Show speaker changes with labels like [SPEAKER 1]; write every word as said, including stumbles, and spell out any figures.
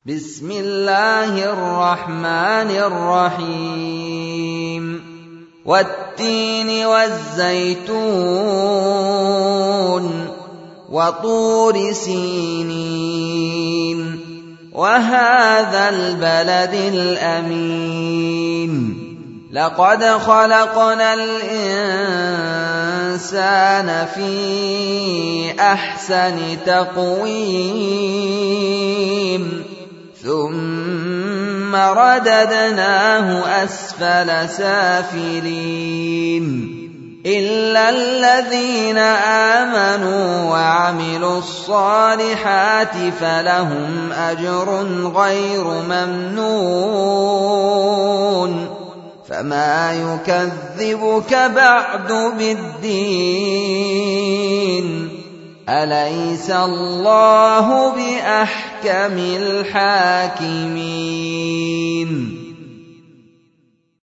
[SPEAKER 1] بسم الله الرحمن الرحيم والتين والزيتون وطور سينين وهذا البلد الأمين لقد خلقنا الإنسان في أحسن تقويم ثم رددناه أسفل سافلين إلا الذين آمنوا وعملوا الصالحات فلهم أجر غير ممنون فما يكذبك بعد بالدين أليس الله بأحكم الحاكمين